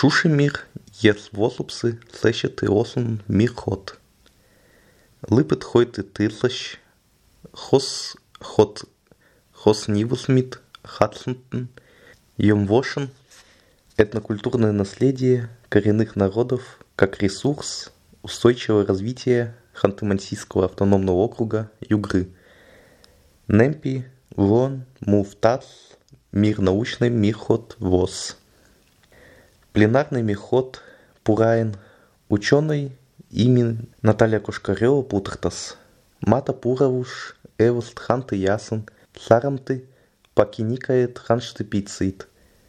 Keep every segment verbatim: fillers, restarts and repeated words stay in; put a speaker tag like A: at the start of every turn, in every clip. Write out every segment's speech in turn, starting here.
A: Шуши мир, ес волупсы, слэщет и оsun мир ход. Лыпет хойт и тырлащ, хос ход, хос нивусмит, хатсунтен, йомвошен, этнокультурное наследие коренных народов как ресурс устойчивого развития Ханты-Мансийского автономного округа Югры. Немпи, вон, муфтац, мир научный, мирхот, воз. Пленарный мирхот, пураин, ученый, имен Наталья Кошкарева Путахтас. Мата пуравуш, эвост ханты ясен, сарамты, пакиникает ханшты пиццит.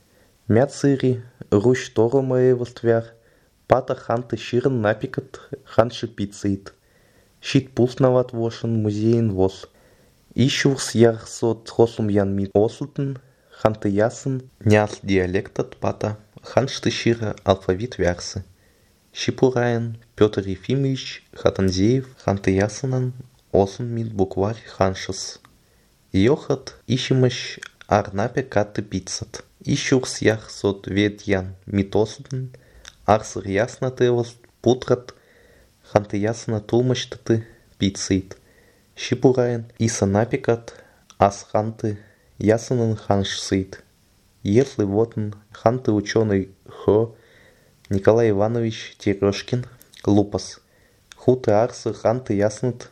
A: Мяцири, руш торома эвост вяр, пата ханты ширен напикат ханши пиццит. Щит пустноват вошен музеин воз. Ищурс ярсот хосум ян мит ослтен, ханты ясен, няс диалектат пата, ханшты шира алфавит вярсы. Щипураин Петр Ефимович Хатанзеев ханты ясенан осын мит букварь ханшас. Йохат ищимаш арнапе катты пиццат. Ищурс ярсот вет ян мит ослтен, арсыр яснатывост путрат, ханты ясна тулмаштаты пиццит. Щипураин иса напикат, ас ханты ясенан ханшсит. Если вотн ханты ученый Хо Николай Иванович Терешкин Лупас. Хуты арсы ханты яснат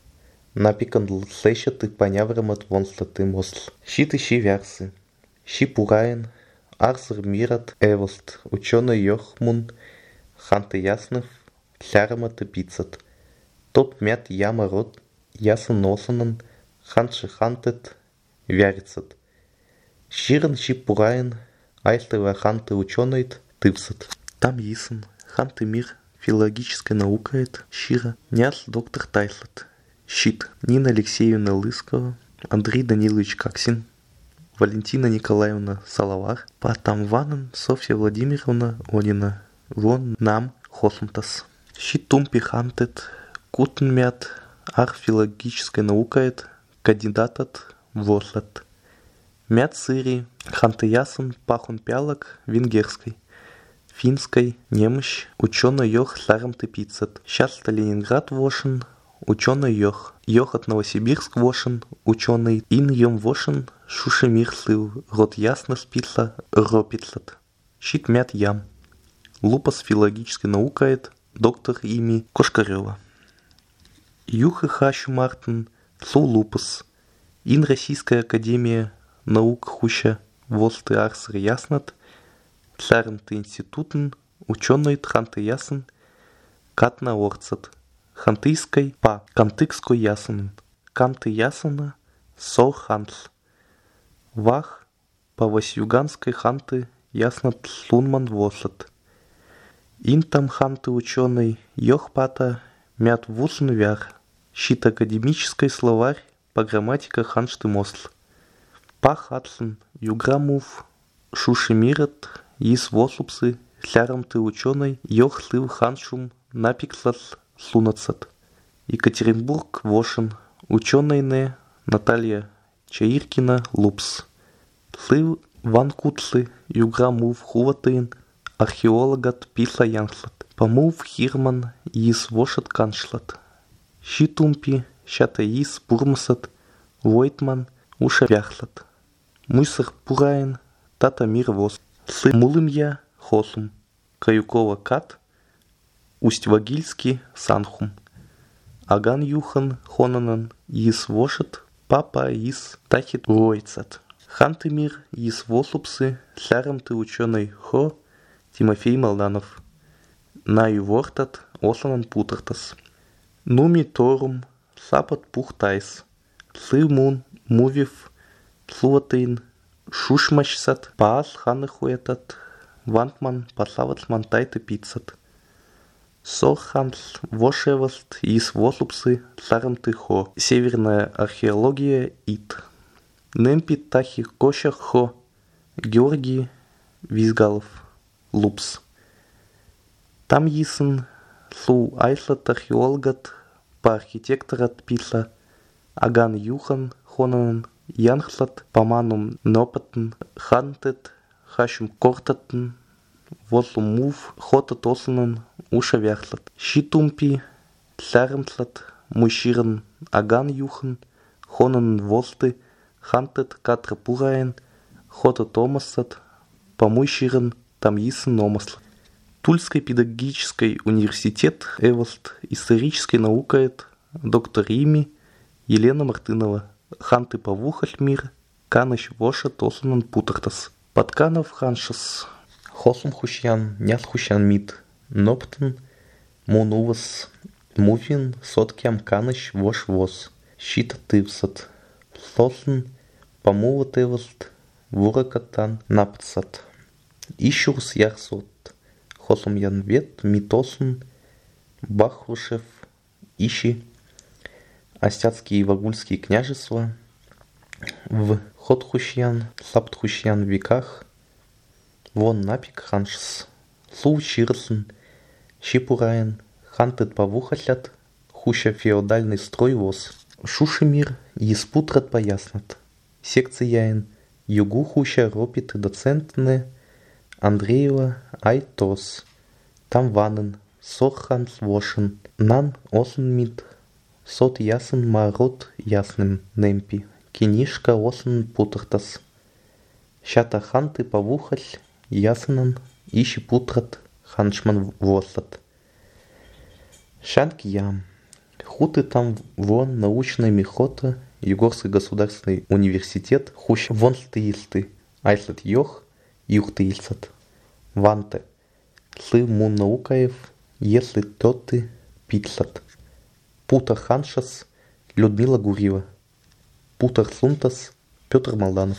A: напикан слэщаты поняврамат вонслаты мосл. Щиты щи вярсы. Щипураин арсыр мират эвост ученый Йохмун ханты яснов сяраматы пиццат. Тот мят яма рот ясын носанан ханши хантет вярицат. Щирен щипураин айстыва ханты ученыйт тывсат. Там ясын ханты мир филологической наукает щира няс доктор Тайслат. Щит Нина Алексеевна Лыскова, Андрей Данилович Каксин, Валентина Николаевна Салавар, Патам Ванан Софья Владимировна Онина, Вон нам Хосмтас. Щит Тумпи хантет Кутнмят арфилологической наукает кандидатат вослат. Мят сыри ханты ясын пахун пялок венгерской. Финской немощь ученый йох сарам тыпицат. Сейчас Ленинград вошен ученый йох. Йох от Новосибирск вошен ученый ин йом вошен шуши мир слыв. Рот ясно спица ропицат. Щит мят ям. Лупас филологической наукает доктор ими Кошкарева. Юхы хащу мартин слу лупас. Ин Российская академия наук хуща волсты арсыр яснат. Царнты институтен, ученый ханты ясен, катна орцат, хантыйской па, кантыкской ясен, канты ясена, со ханс. Вах, по восьюганской ханты яснат слунман восат. Ин там ханты ученый, йохпата, мят вусн вяр, щит академический словарь, по грамматика ханшты мосл. Па хатсен, юграмув, шушимират, Ис вослупсы, слярам ты ученый, йох слыв ханшум, напикслас слунацат. Екатеринбург вошен, ученый не, Наталья Чаиркина лупс. Слыв ванкутсы, юграмув хуватын, археологат писла янслат. Помув хирман, ис вошат каншлат. Щитумпи, щата ис бурмасат, войтман, уша вяхлат. Мусор пураин, тата мир вост. Сы мулымья хосум, Каюкова кат, Усть-Вагильский санхум. Аган юхан хонанан ис вошет, папа ис тахит войцат. Ханты мир ис вослупсы, сярам ты ученый Хо, Тимофей Молданов. Наю вортат, осланан путартас. Нуми торум, сапат пухтайс. Сы мун, мувив, слуатын, шушмашсат, паас ханы хуетат, вантман пасавацман тайты пиццат. Соханс вошеваст ис вослупсы сарамты хо. Северная археология ит. Немпи тахи кошах хо. Георгий Визгалов лупс. Там ясын слу айслат археологат по архитекторат писа Аган юхан хонанан Янхлат, поманум нопатн, хантет, хащум кортатн, возлумув хота тосанан уша вяхлат. Щитумпи, тлярымтлат, муйширан аган юхан, хонан волты, хантет катра пураен, хота томасат, помуйширан там исан номаслат. Тульский педагогический университет эвост исторической наукает доктор Ими Елена Мартынова. Ханты павухаль мир, каныш воша тосанан путартас. Подканов ханшас. Хосум хущян, няс хущян мид. Ноптен, монувас, мувин, соткям каныш вош воз. Щита тывсат. Сосен, помува тываст, вуракатан напцат. Ищурс яхсот. Хосум ян вет, митосун, бахрушев, ищи. Остяцкие и вагульские княжества в Хотхущян, Саптхущян веках, вон напик ханшс, су ширсен, щипураен, хантет павухаслят, хуща феодальный строй воз, шушемир, еспутрат пояснат, секцияен, югу хуща ропит доцентне, Андреева айтос, там ванен, соханс вошен, нан осен мид, сот ясен марот ясным немпи, кинишка осен путартас. Щата ханты павухаль ясенан, ищи путрат ханшман вослат. Шанки ям. Хуты там вон научная мехота, Югорский государственный университет, хуш вон стилсты, айслат йох, юхтильсат. Ванте. Сы мун наукаев, если тоты пицлат. Путар ханшас Людмила Гурьева. Путар сунтас Петр Молданов.